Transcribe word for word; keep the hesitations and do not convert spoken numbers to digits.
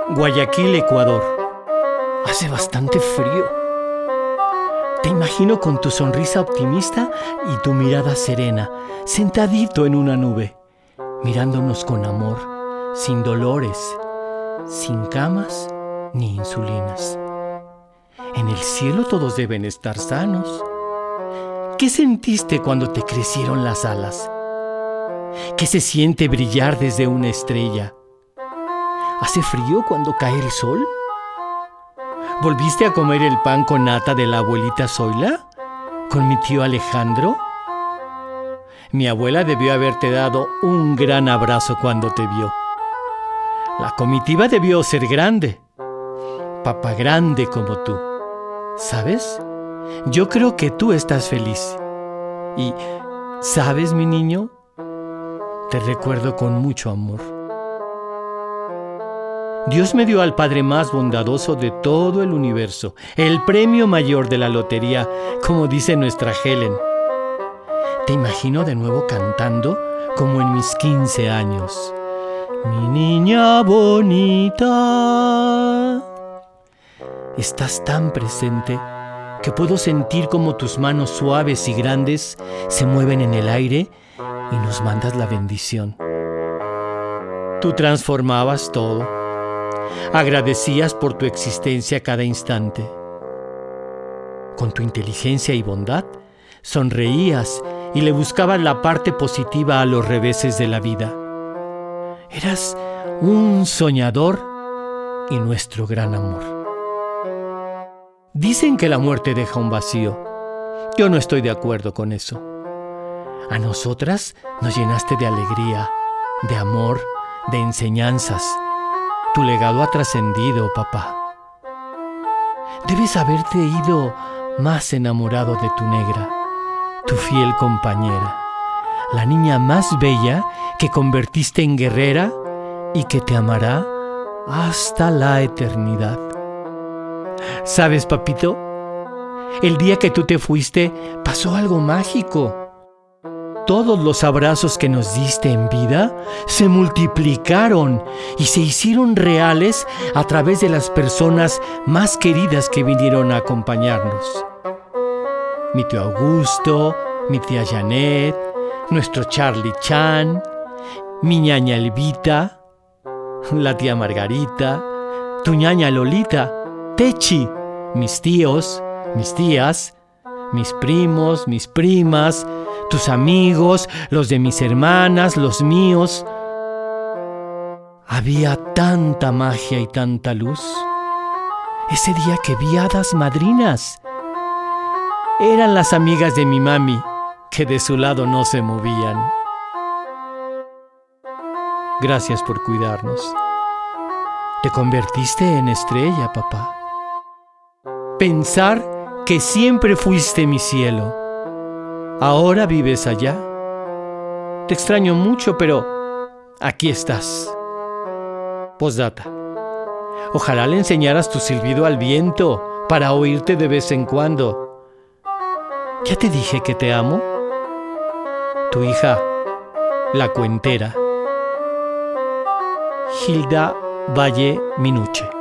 Guayaquil, Ecuador. Hace bastante frío. Te imagino con tu sonrisa optimista y tu mirada serena, sentadito en una nube, mirándonos con amor, sin dolores, sin camas ni insulinas. En el cielo todos deben estar sanos. ¿Qué sentiste cuando te crecieron las alas? ¿Qué se siente brillar desde una estrella? ¿Hace frío cuando cae el sol? ¿Volviste a comer el pan con nata de la abuelita Zoila? ¿Con mi tío Alejandro? Mi abuela debió haberte dado un gran abrazo cuando te vio. La comitiva debió ser grande. Papá grande como tú. ¿Sabes? Yo creo que tú estás feliz. Y, ¿sabes, mi niño? Te recuerdo con mucho amor. Dios me dio al Padre más bondadoso de todo el universo, el premio mayor de la lotería, como dice nuestra Helen. Te imagino de nuevo cantando como en mis quince años. Mi niña bonita. Estás tan presente que puedo sentir como tus manos suaves y grandes se mueven en el aire y nos mandas la bendición. Tú transformabas todo. Agradecías por tu existencia cada instante. Con tu inteligencia y bondad, sonreías y le buscabas la parte positiva a los reveses de la vida. Eras un soñador y nuestro gran amor. Dicen que la muerte deja un vacío. Yo no estoy de acuerdo con eso. A nosotras nos llenaste de alegría, de amor, de enseñanzas. Tu legado ha trascendido, papá. Debes haberte ido más enamorado de tu negra, tu fiel compañera, la niña más bella que convertiste en guerrera y que te amará hasta la eternidad. ¿Sabes, papito? El día que tú te fuiste, pasó algo mágico. Todos los abrazos que nos diste en vida se multiplicaron y se hicieron reales a través de las personas más queridas que vinieron a acompañarnos. Mi tío Augusto, mi tía Janet, nuestro Charlie Chan, mi ñaña Elvita, la tía Margarita, tu ñaña Lolita, Techi, mis tíos, mis tías, mis primos, mis primas, tus amigos, los de mis hermanas, los míos. Había tanta magia y tanta luz. Ese día que vi hadas madrinas. Eran las amigas de mi mami, que de su lado no se movían. Gracias por cuidarnos. Te convertiste en estrella, papá. Pensar que siempre fuiste mi cielo. Ahora vives allá. Te extraño mucho, pero aquí estás. Postdata. Ojalá le enseñaras tu silbido al viento para oírte de vez en cuando. ¿Ya te dije que te amo? Tu hija, la cuentera. Hilda Valle Minuche.